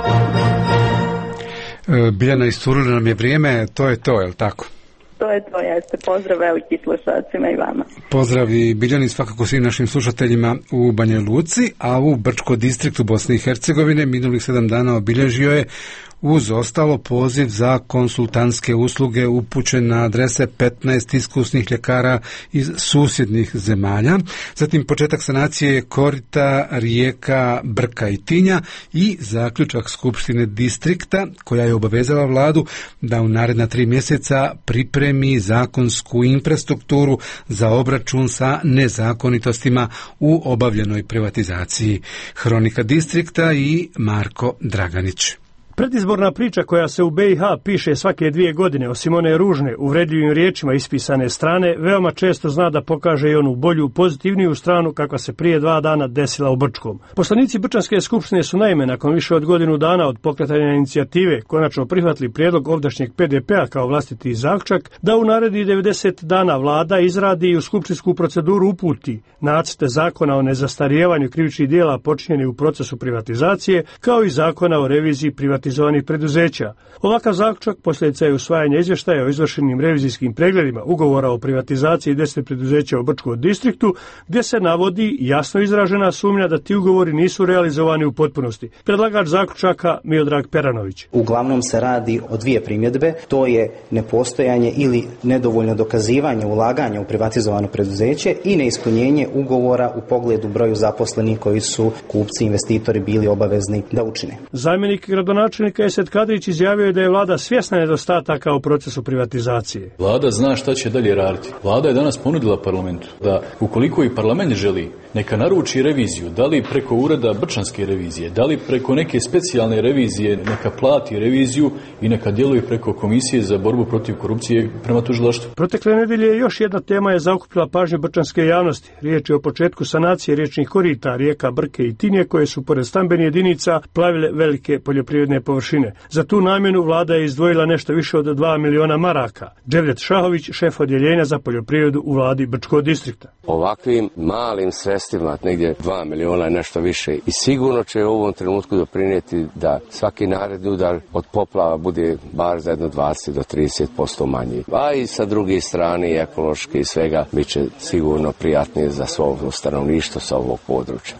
Biljana, iscurilo nam je vrijeme, to je to, je li tako? To je to, jeste. Pozdrav veliki slušalcima i vama. Pozdrav i Biljani, svakako svim našim slušateljima u Banja Luci, a u Brčko distriktu Bosne i Hercegovine minulih 7 dana obilježio je uz ostalo poziv za konsultantske usluge upućen na adrese 15 iskusnih ljekara iz susjednih zemalja. Zatim početak sanacije korita rijeka Brka i Tinja i zaključak Skupštine distrikta koja je obavezala vladu da u naredna 3 mjeseca pripremi zakonsku infrastrukturu za obračun sa nezakonitostima u obavljenoj privatizaciji. Hronika distrikta i Marko Draganić. Predizborna priča koja se u BiH piše svake 2 godine, osim one ružne, uvredljivim riječima ispisane strane, veoma često zna da pokaže i onu bolju, pozitivniju stranu kakva se prije 2 dana desila u Brčkom. Poslanici Brčanske skupštine su naime nakon više od godinu dana od pokretanja inicijative konačno prihvatili prijedlog ovdašnjeg PDP-a kao vlastiti zaključak da u narednih 90 dana vlada izradi i u skupštinsku proceduru uputi nacrte zakona o nezastarijevanju krivičnih djela počinjenih u procesu privatizacije, kao i zakona o reviziji privatizovanih preduzeća. Ovakav zaključak posljedica je usvajanja izvještaja o izvršenim revizijskim pregledima ugovora o privatizaciji 10 preduzeća u Brčkom distriktu, gdje se navodi jasno izražena sumnja da ti ugovori nisu realizovani u potpunosti. Predlagač zaključaka Miodrag Peranović. Uglavnom se radi o 2 primjedbe, to je nepostojanje ili nedovoljno dokazivanje ulaganja u privatizovano preduzeće i neispunjenje ugovora u pogledu broju zaposlenih koji su kupci investitori bili obavezni da učine. Zamjenik gradonačelnika Esed Kadrić izjavio je da je vlada svjesna nedostataka u procesu privatizacije. Vlada zna šta će dalje raditi. Vlada je danas ponudila parlamentu da ukoliko i parlament želi, neka naruči reviziju, da li preko ureda Brčanske revizije, da li preko neke specijalne revizije, neka plati reviziju i neka djeluje preko Komisije za borbu protiv korupcije prema tužilaštvu. Protekle nedelje još jedna tema je zaokupila pažnju brčanske javnosti. Riječ je o početku sanacije riječnih korita rijeka Brke i Tinje koje su pored stambenih jedinica plavile velike poljoprivredne površine. Za tu namjenu vlada je izdvojila nešto više od 2 miliona maraka. Dževdet Šahović, šef odjeljenja za poljoprivredu u vladi Brčkog distrikta. Ovakvim malim sredstvima, negdje 2 miliona i nešto više, i sigurno će u ovom trenutku doprinijeti da svaki naredni udar od poplava bude bar za 20 do 30% manji. A i sa druge strane, ekološki i svega, bit će sigurno prijatnije za svo stanovništvo sa ovog područja.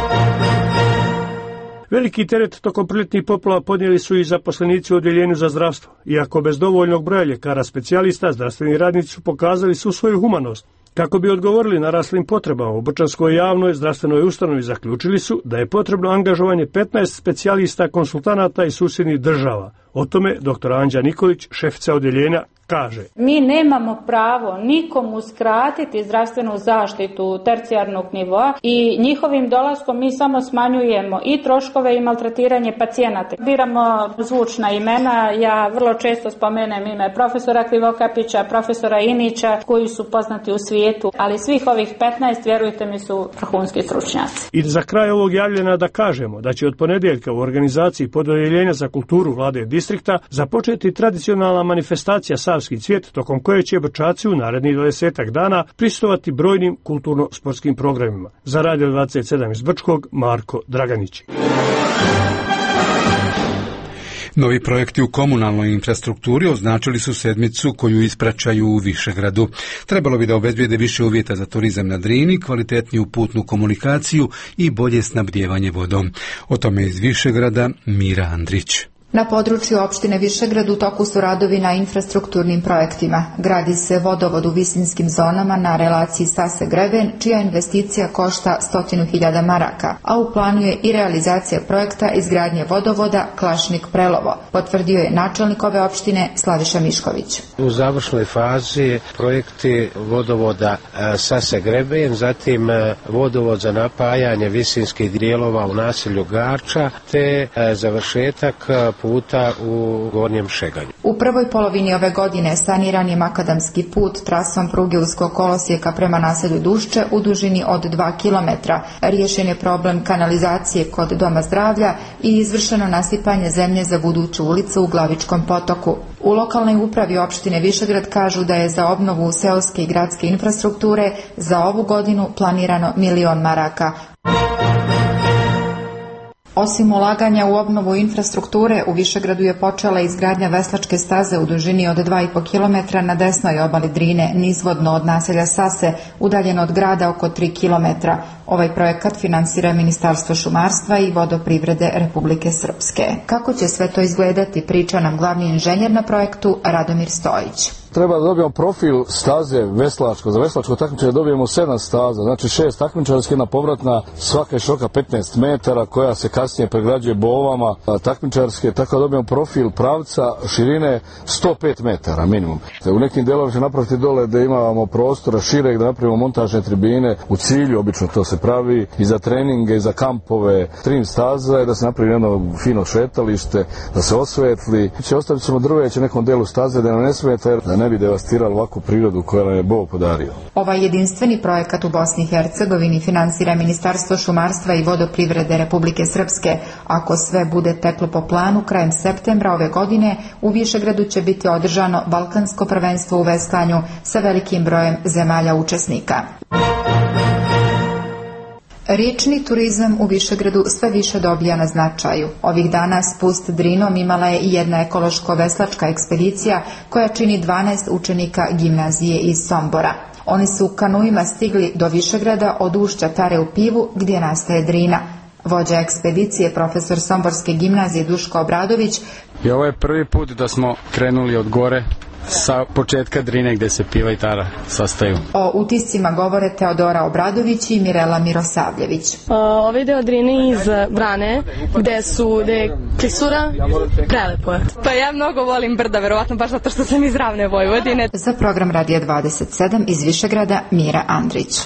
Veliki teret tokom proljetnih poplava podnijeli su i zaposlenici u odjeljenju za zdravstvo. Iako bez dovoljnog broja ljekara specijalista, zdravstveni radnici su pokazali svu svoju humanost. Kako bi odgovorili naraslim potrebama u Brčanskoj javnoj zdravstvenoj ustanovi, zaključili su da je potrebno angažovanje 15 specijalista konsultanata iz susjednih država. O tome dr. Anđa Nikolić, šefica odjeljenja, kaže. Mi nemamo pravo nikomu uskratiti zdravstvenu zaštitu tercijarnog nivoa i njihovim dolaskom mi samo smanjujemo i troškove i maltretiranje pacijenata. Biramo zvučna imena, ja vrlo često spomenem ime profesora Krivokapića, profesora Inića, koji su poznati u svijetu, ali svih ovih 15, vjerujte mi, su vrhunski stručnjaci. I za kraj ovog javljena da kažemo da će od ponedjeljka u organizaciji pododjeljenja za kulturu vlade distrikta započeti tradicionalna manifestacija Savski cvijet, tokom koje će Brčaci u narednih 20 dana prisustvovati brojnim kulturno-sportskim programima. Za Radio 27 iz Brčkog, Marko Draganić. Novi projekti u komunalnoj infrastrukturi označili su sedmicu koju ispraćaju u Višegradu. Trebalo bi da obezbijede više uvjeta za turizam na Drini, kvalitetniju putnu komunikaciju i bolje snabdijevanje vodom. O tome iz Višegrada Mira Andrić. Na području opštine Višegrad u toku su radovi na infrastrukturnim projektima. Gradi se vodovod u visinskim zonama na relaciji Sase-Greben, čija investicija košta 100.000 maraka, a u planu je i realizacija projekta izgradnje vodovoda Klašnik-Prelovo, potvrdio je načelnik ove opštine Slaviša Mišković. U završnoj fazi projekti vodovoda Sase-Greben, zatim vodovod za napajanje visinskih dijelova u naselju Garča, te završetak puta u Gornjem Šeganju. U prvoj polovini ove godine saniran je makadamski put trasom pruge uskog kolosijeka prema naselju Dušče u dužini od 2 km. Riješen je problem kanalizacije kod Doma zdravlja i izvršeno nasipanje zemlje za buduću ulicu u Glavičkom potoku. U lokalnoj upravi opštine Višegrad kažu da je za obnovu seoske i gradske infrastrukture za ovu godinu planirano 1.000.000 maraka. Osim ulaganja u obnovu infrastrukture, u Višegradu je počela izgradnja veslačke staze u dužini od 2,5 km na desnoj obali Drine, nizvodno od naselja Sase, udaljeno od grada oko 3 km. Ovaj projekat finansira Ministarstvo šumarstva i vodoprivrede Republike Srpske. Kako će sve to izgledati, priča nam glavni inženjer na projektu Radomir Stojić. Treba da dobijemo profil staze veslačko. Za veslačko takmičenje dobijemo 7 staza, znači 6 takmičarskih, jedna povratna, svaka je široka 15 metara, koja se kasnije pregrađuje bovama takmičarske, tako da dobijemo profil pravca širine 105 metara minimum. U nekim delovima će napraviti dole da imamo prostora šireg, da napravimo montažne tribine u cilju, obično to se pravi i za treninge i za kampove, trim staza, da se napravi jedno fino šetalište, da se osvetli. Ostavit ćemo drveće nekom delu staze da nam ne smeta, da ne bi devastirali ovakvu prirodu koja nam je Bog podario. Ovaj jedinstveni projekat u Bosni i Hercegovini finansira Ministarstvo šumarstva i vodoprivrede Republike Srpske. Ako sve bude teklo po planu, krajem septembra ove godine u Višegradu će biti održano Balkansko prvenstvo u veslanju sa velikim brojem zemalja učesnika. Riječni turizam u Višegradu sve više dobija na značaju. Ovih dana spust Drinom imala je i jedna ekološko-veslačka ekspedicija koja čini 12 učenika gimnazije iz Sombora. Oni su u kanuima stigli do Višegrada od ušća Tare u Pivu gdje nastaje Drina. Vođa ekspedicije, profesor Somborske gimnazije Duško Obradović. I ovo je prvi put da smo krenuli od gore sa početka Drine gdje se Piva i Tara sastaju. O utiscima govore Teodora Obradović i Mirela Mirosavljević. Ovaj deo Drine iz Brane gde je klisura, prelepo je. Pa ja mnogo volim brda, verovatno baš zato što sam iz ravne Vojvodine. Za program Radija 27 iz Višegrada Mira Andrić.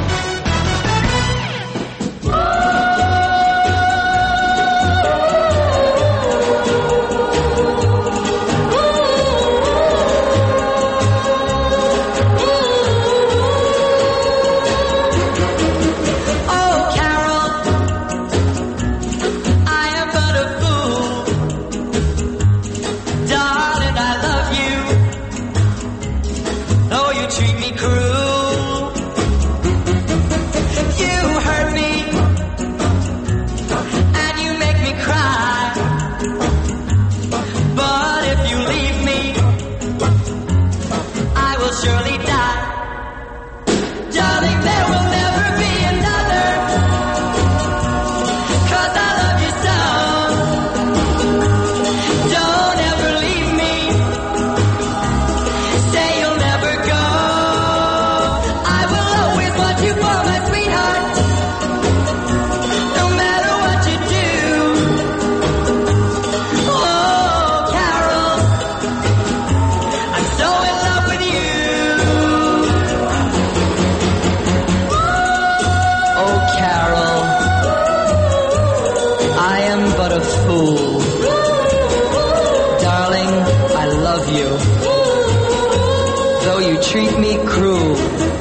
Treat me cruel.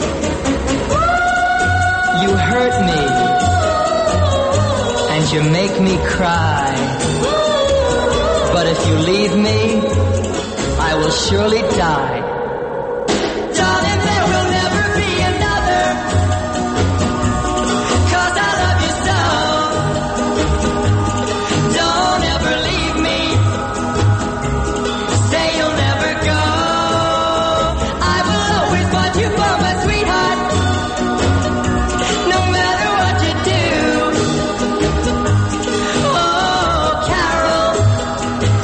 You hurt me and you make me cry. But if you leave me, I will surely die. Darling, there will never be another, 'cause I love you so. Don't ever leave me. Say you'll never go. You for my sweetheart, no matter what you do. Oh, Carol,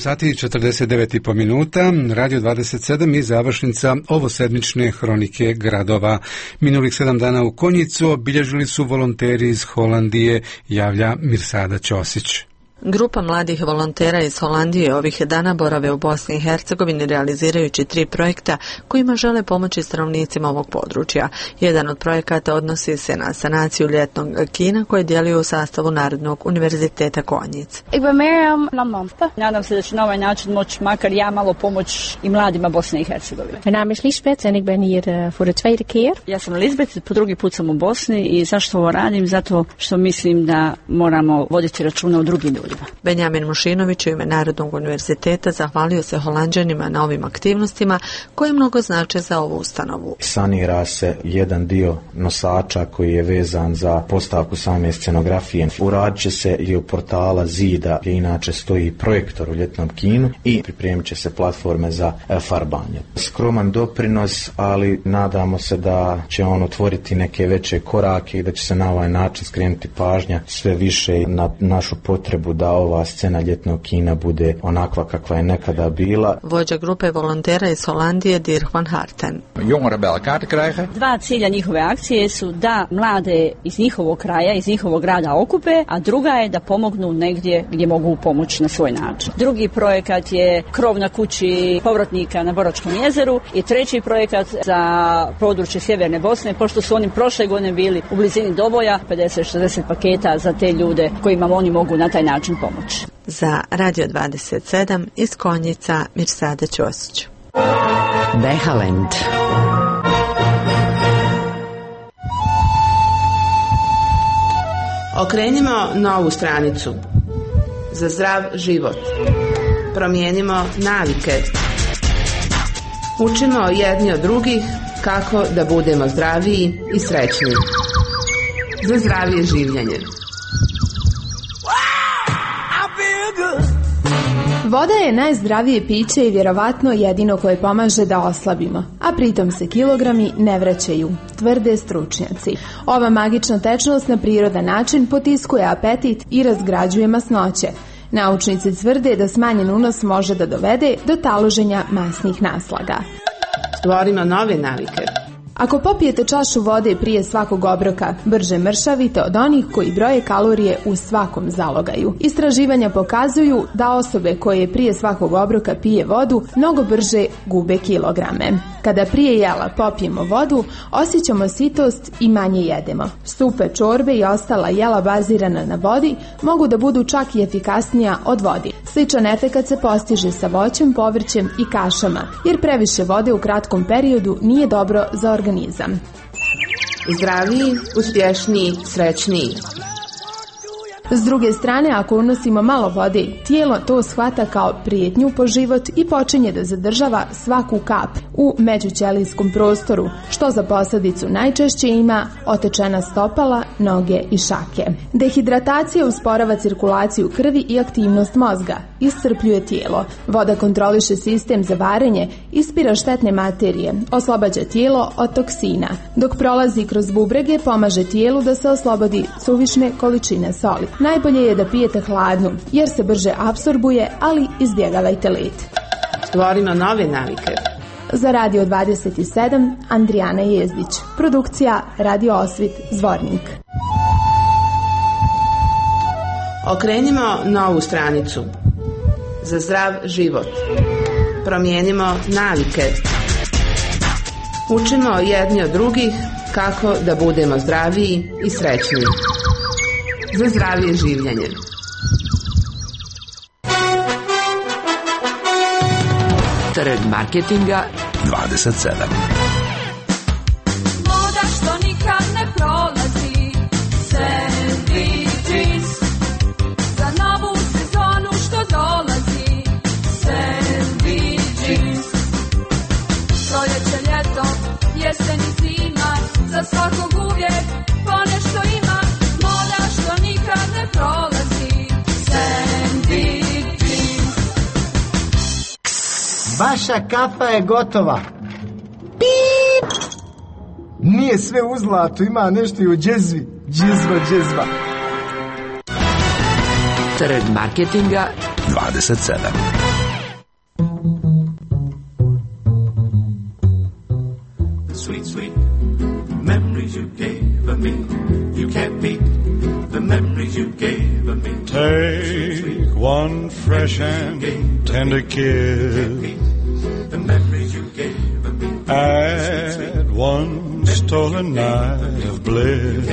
sati i 49,5 minuta, Radio 27 i završnica ovosedmične hronike gradova. Minulih 7 dana u Konjicu obilježili su volonteri iz Holandije, javlja Mirsada Ćosić. Grupa mladih volontera iz Holandije ovih dana borave u Bosni i Hercegovini realizirajući 3 projekta kojima žele pomoći stanovnicima ovog područja. Jedan od projekata odnosi se na sanaciju ljetnog kina koje djeluju u sastavu Narodnog univerziteta Konjic. Ik ben Mirjam Lamampa. Nadam se da će na ovaj način moći makar ja malo pomoć i mladima Bosne i Hercegovine. Mijn naam is Lisbeth en ik ben hier voor de tweede keer. Ja sam Lisbeth, po drugi put sam u Bosni i zašto ovo radim? Zato što mislim da moramo voditi računa o drugim ljudima. Benjamin Mušinović u ime Narodnog univerziteta zahvalio se Holanđanima na ovim aktivnostima koje mnogo znače za ovu ustanovu. Sanira se jedan dio nosača koji je vezan za postavku same scenografije. Uradit će se i u portala zida gdje inače stoji projektor u ljetnom kinu i pripremit će se platforme za farbanje. Skroman doprinos, ali nadamo se da će on otvoriti neke veće korake i da će se na ovaj način skrenuti pažnja sve više na našu potrebu da ova scena ljetnog kina bude onakva kakva je nekada bila. Vođa grupe volontera iz Holandije Dirk van Harten. Jongeren bij elkaar te krijgen. 2 cilja njihove akcije su da mlade iz njihovog kraja, iz njihovog grada okupe, a druga je da pomognu negdje gdje mogu pomoći na svoj način. Drugi projekat je krov na kući povratnika na Boročkom jezeru i treći projekat za područje sjeverne Bosne, pošto su oni prošle godine bili u blizini Doboja, 50-60 paketa za te ljude kojima oni mogu na taj način pomoći. Za Radio 27 iz Konjica Mirsada Ćosić. Behalend. Okrenimo novu stranicu. Za zdrav život. Promijenimo navike. Učimo jedni od drugih kako da budemo zdraviji i srećniji. Za zdravije življenje. Voda je najzdravije piće i vjerovatno jedino koje pomaže da oslabimo, a pritom se kilogrami ne vraćaju, tvrde stručnjaci. Ova magična tečnost na prirodan način potiskuje apetit i razgrađuje masnoće. Naučnici tvrde da smanjen unos može da dovede do taloženja masnih naslaga. Stvorimo nove navike. Ako popijete čašu vode prije svakog obroka, brže mršavite od onih koji broje kalorije u svakom zalogaju. Istraživanja pokazuju da osobe koje prije svakog obroka pije vodu mnogo brže gube kilograme. Kada prije jela popijemo vodu, osjećamo sitost i manje jedemo. Supe, čorbe i ostala jela bazirana na vodi mogu da budu čak i efikasnija od vodi. Sličan efekat se postiže sa voćem, povrćem i kašama, jer previše vode u kratkom periodu nije dobro za organizam. Zdraviji, uspješniji, srećniji. S druge strane, ako unosimo malo vode, tijelo to shvata kao prijetnju po život i počinje da zadržava svaku kap u međućelijskom prostoru, što za posljedicu najčešće ima otečena stopala, noge i šake. Dehidratacija usporava cirkulaciju krvi i aktivnost mozga, iscrpljuje tijelo. Voda kontroliše sistem za varenje, ispira štetne materije, oslobađa tijelo od toksina. Dok prolazi kroz bubrege, pomaže tijelu da se oslobodi suvišne količine soli. Najbolje je da pijete hladnu, jer se brže apsorbuje, ali izbjegavajte led. Stvorimo nove navike. Za Radio 27, Andrijana Jezdić. Produkcija Radio Osvit, Zvornik. Okrenimo novu stranicu. Za zdrav život. Promijenimo navike. Učimo jedni od drugih kako da budemo zdraviji i srećniji. Za zdravije življenje. Trg marketinga 27. Moda što nikad ne prolazi, Sandy jeans. Za novu sezonu što dolazi, Sandy jeans. Proljeće, ljeto, jesen i zima, za svakog uvijek ponešto ima. Moda što nikad ne prolazi, Sandy jeans. Vaša kafa je gotova. Pip! Nije sve u zlatu, ima nešto i u džezvi. Džezva. Trg marketinga 27. Take one fresh and tender kiss. Add one stolen night of bliss.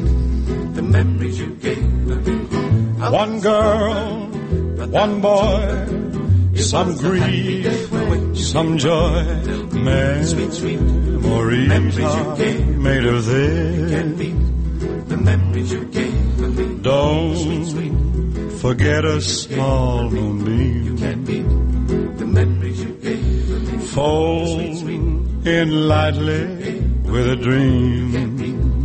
One girl, one boy, some grief, some joy. Memories are made of this. Don't forget a small moonbeam. Fold in lightly with a dream.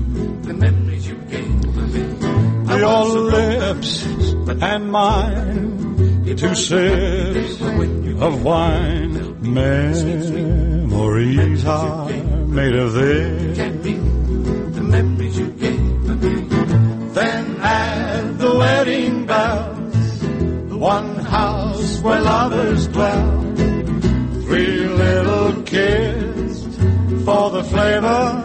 Your lips and mine, two sips of wine. Memories are made of this. Then add the wedding bells, one house where lovers dwell. 3 little kids for the flavor.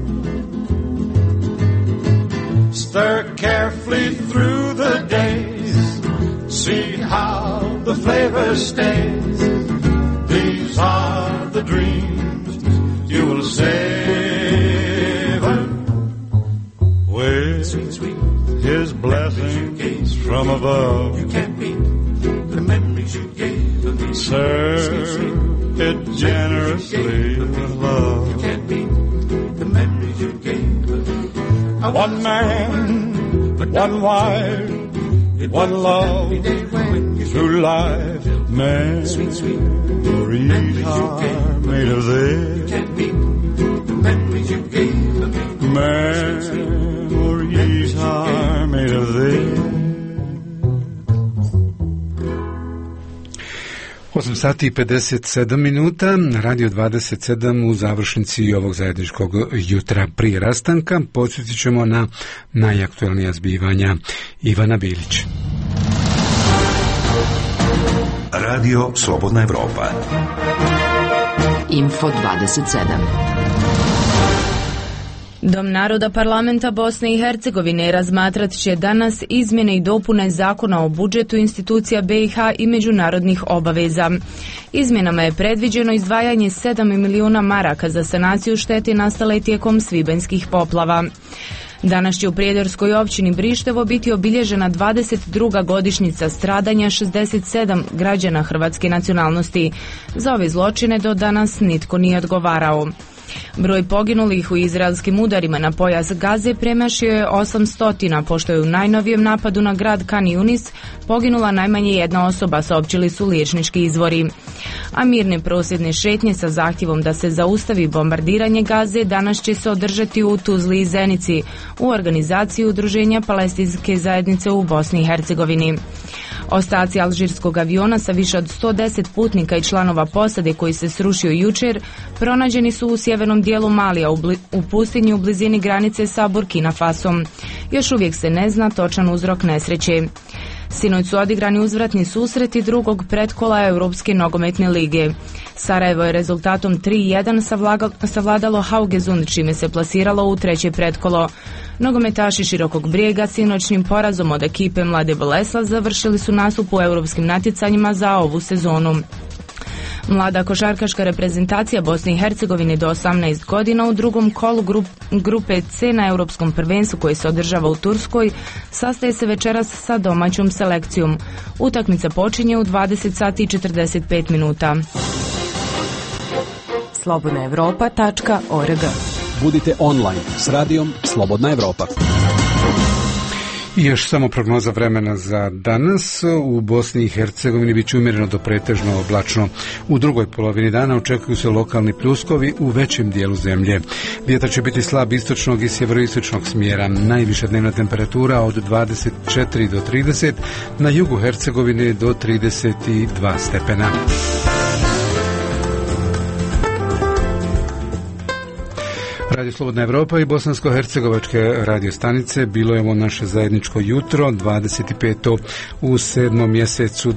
Stir carefully through the days. See how the flavor stays. These are the dreams you will savor with His blessings from above. Serve it generously with love. One man, one wife, one love through life. Memories are made of this. Memories are made of this. 8 sati i 57 minuta, Radio 27 u završnici ovog zajedničkog jutra prije rastanka. Podsjetit ćemo na najaktualnija zbivanja. Ivana Bilić. Radio Slobodna Evropa. Info 27. Dom naroda parlamenta Bosne i Hercegovine razmatrat će danas izmjene i dopune zakona o budžetu institucija BiH i međunarodnih obaveza. Izmjenama je predviđeno izdvajanje 7 milijuna maraka za sanaciju štete nastale tijekom svibanjskih poplava. Danas će u Prijedorskoj općini Brištevo biti obilježena 22. godišnjica stradanja 67 građana hrvatske nacionalnosti. Za ove zločine do danas nitko nije odgovarao. Broj poginulih u izraelskim udarima na pojas Gaze premašio je 800, pošto je u najnovijem napadu na grad Khan Yunis poginula najmanje jedna osoba, saopćili su liječnički izvori. A mirne prosvjedne šetnje sa zahtjevom da se zaustavi bombardiranje Gaze danas će se održati u Tuzli i Zenici u organizaciji Udruženja palestinske zajednice u Bosni i Hercegovini. Ostaci alžirskog aviona sa više od 110 putnika i članova posade koji se srušio jučer pronađeni su u sjevernom dijelu Malija u pustinji u blizini granice sa Burkina Fasom. Još uvijek se ne zna točan uzrok nesreće. Sinoć su odigrani uzvratni susreti drugog pretkola Europske nogometne lige. Sarajevo je rezultatom 3-1 savladalo Haugesund, čime se plasiralo u treće pretkolo. Nogometaši Širokog Brijega sinoćnim porazom od ekipe Mlade Bolesla završili su nastup u europskim natjecanjima za ovu sezonu. Mlada košarkaška reprezentacija Bosne i Hercegovine do 18 godina u drugom kolu grupe C na europskom prvenstvu koji se održava u Turskoj sastaje se večeras sa domaćom selekcijom. Utakmica počinje u 20 sati i 45 minuta. slobodnaevropa.org. Budite online s radijom Slobodna Evropa. I još samo prognoza vremena za danas. U Bosni i Hercegovini bit će umjereno do pretežno oblačno. U drugoj polovini dana očekuju se lokalni pljuskovi u većem dijelu zemlje. Vjetar će biti slab istočnog i sjeveroistočnog smjera. Najviša dnevna temperatura od 24 do 30, na jugu Hercegovine do 32 stepena. Radio Slobodna Evropa i bosansko-hercegovačke radio stanice. Bilo je ovo naše zajedničko jutro, 25. u 7. mjesecu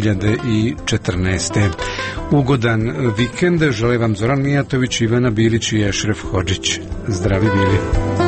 2014. Ugodan vikend žele vam Zoran Mijatović, Ivana Bilić i Ešref Hodžić. Zdravi bili.